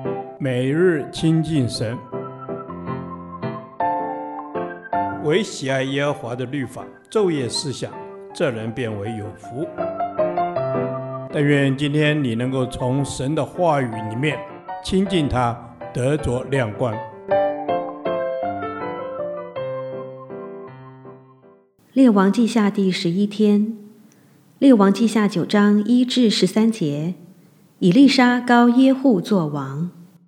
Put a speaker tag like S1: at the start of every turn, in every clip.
S1: 每日亲近神，唯喜爱耶和华的律法，昼夜思想，这人变为有福。但愿今天你能够从神的话语里面亲近他，得着亮光。
S2: 列王记下第11天，列王记下9章1至13节，以利沙膏耶户作王。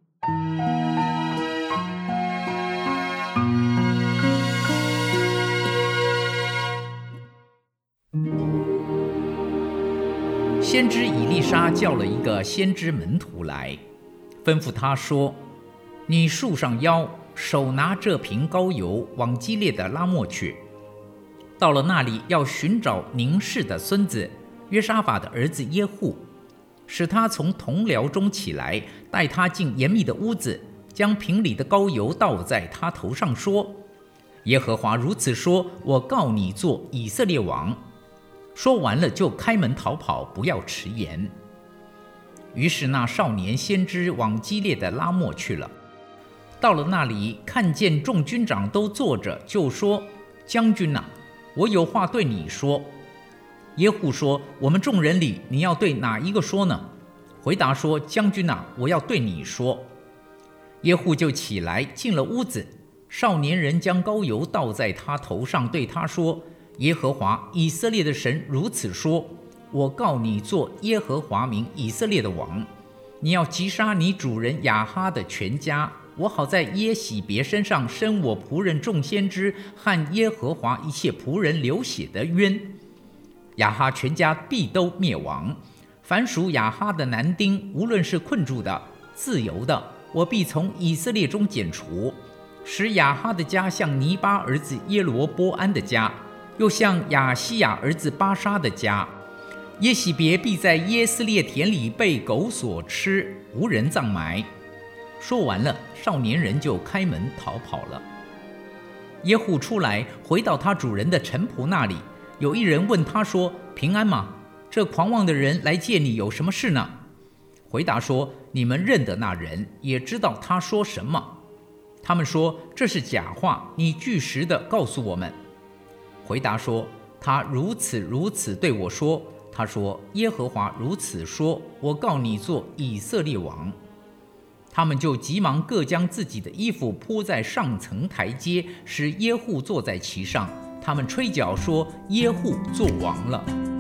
S3: 先知以利沙叫了一个先知门徒来，吩咐他说：你束上腰，手拿这瓶膏油，往基列的拉末去。到了那里，要寻找宁示的孙子约沙法的儿子耶户，使他从同僚中起来，带他进严密的屋子，将瓶里的膏油倒在他头上，说：耶和华如此说，我告你做以色列王。说完了，就开门逃跑，不要迟延。于是那少年先知往基列的拉末去了。到了那里，看见众军长都坐着，就说：将军啊，我有话对你说。耶户说：我们众人里，你要对哪一个说呢？回答说：将军啊，我要对你说。耶户就起来进了屋子，少年人将膏油倒在他头上，对他说：耶和华以色列的神如此说，我告你做耶和华名以色列的王，你要击杀你主人亚哈的全家，我好在耶洗别身上伸我仆人众先知和耶和华一切仆人流血的冤。亚哈全家必都灭亡，凡属亚哈的男丁，无论是困住的自由的，我必从以色列中剪除，使亚哈的家像尼巴儿子耶罗波安的家，又像亚西亚儿子巴沙的家。耶洗别必在耶斯列田里被狗所吃，无人葬埋。说完了，少年人就开门逃跑了。耶户出来，回到他主人的臣仆那里，有一人问他说：平安吗？这狂妄的人来见你有什么事呢？回答说：你们认得那人，也知道他说什么。他们说：这是假话，你据实的告诉我们。回答说：他如此对我说。他说：耶和华如此说，我告你做以色列王。他们就急忙各将自己的衣服铺在上层台阶，使耶户坐在其上。他们吹角说：耶户做王了。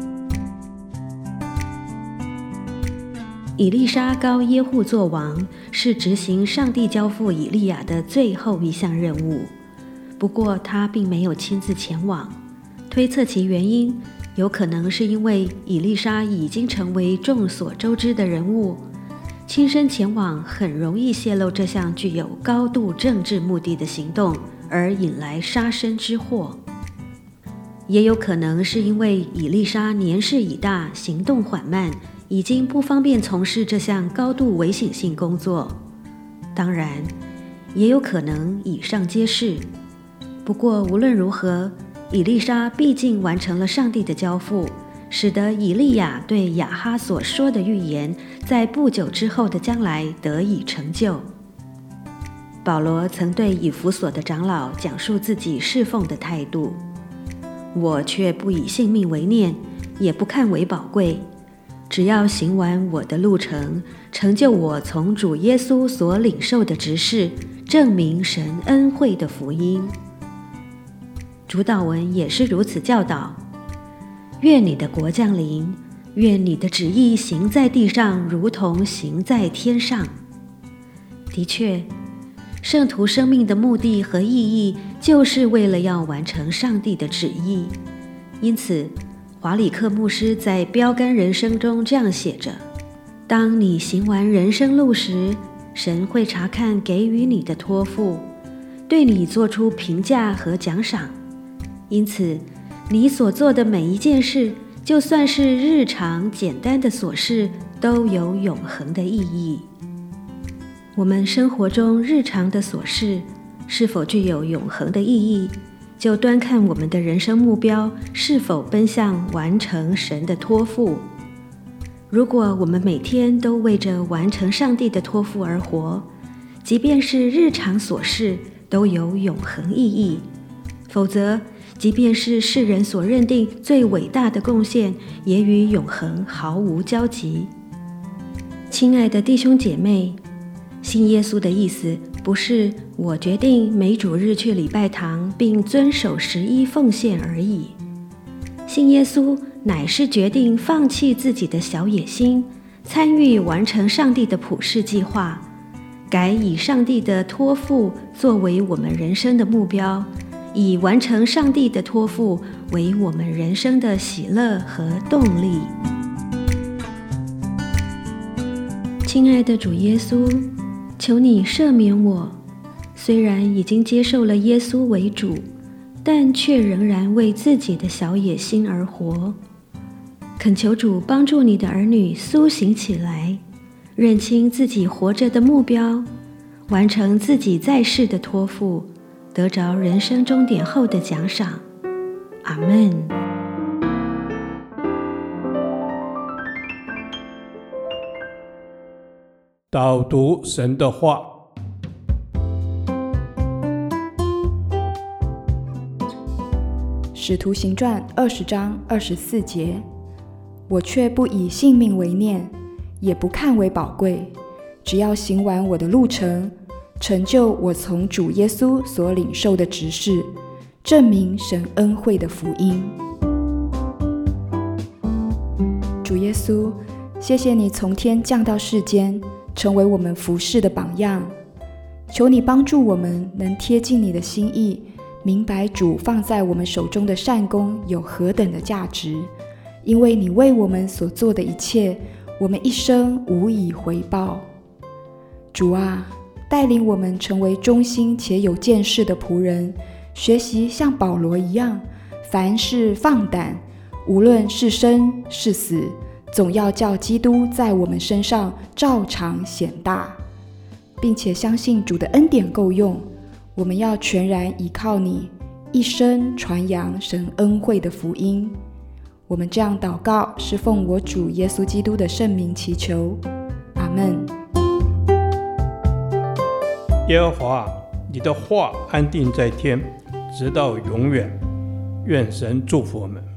S2: 以利沙膏耶户作王，是执行上帝交付以利亚的最后一项任务。不过他并没有亲自前往，推测其原因，有可能是因为以利沙已经成为众所周知的人物，亲身前往很容易泄露这项具有高度政治目的的行动，而引来杀身之祸。也有可能是因为以利沙年事已大，行动缓慢，已经不方便从事这项高度危险性工作。当然，也有可能以上皆是。不过无论如何，以利沙毕竟完成了上帝的交付，使得以利亚对亚哈所说的预言在不久之后的将来得以成就。保罗曾对以弗所的长老讲述自己侍奉的态度：我却不以性命为念，也不看为宝贵，只要行完我的路程，成就我从主耶稣所领受的职事，证明神恩惠的福音。主祷文也是如此教导：愿你的国降临，愿你的旨意行在地上，如同行在天上。的确，圣徒生命的目的和意义，就是为了要完成上帝的旨意。因此，华里克牧师在标杆人生中这样写着：当你行完人生路时，神会查看给予你的托付，对你做出评价和奖赏。因此，你所做的每一件事，就算是日常简单的琐事，都有永恒的意义。我们生活中日常的琐事是否具有永恒的意义，就端看我们的人生目标是否奔向完成神的托付。 如果我们每天都为着完成上帝的托付而活，即便是日常琐事都有永恒意义，否则即便是世人所认定最伟大的贡献，也与永恒毫无交集。亲爱的弟兄姐妹，信耶稣的意思不是我决定每主日去礼拜堂并遵守11奉献而已。信耶稣乃是决定放弃自己的小野心，参与完成上帝的普世计划，改以上帝的托付作为我们人生的目标，以完成上帝的托付为我们人生的喜乐和动力。亲爱的主耶稣，求你赦免我，虽然已经接受了耶稣为主，但却仍然为自己的小野心而活。恳求主帮助你的儿女苏醒起来，认清自己活着的目标，完成自己在世的托付，得着人生终点后的奖赏。阿们。
S1: 导读神的话。
S4: 使徒行传20章24节，我却不以性命为念，也不看为宝贵，只要行完我的路程，成就我从主耶稣所领受的职事，证明神恩惠的福音。主耶稣，谢谢你从天降到世间，成为我们服事的榜样。求你帮助我们能贴近你的心意，明白主放在我们手中的善工有何等的价值，因为你为我们所做的一切，我们一生无以回报。主啊，带领我们成为忠心且有见识的仆人，学习像保罗一样，凡事放胆，无论是生是死，总要叫基督在我们身上照常显大，并且相信主的恩典够用，我们要全然依靠你，一生传扬神恩惠的福音。我们这样祷告，是奉我主耶稣基督的圣名祈求，阿们。
S1: 耶和华，你的话安定在天，直到永远。愿神祝福我们。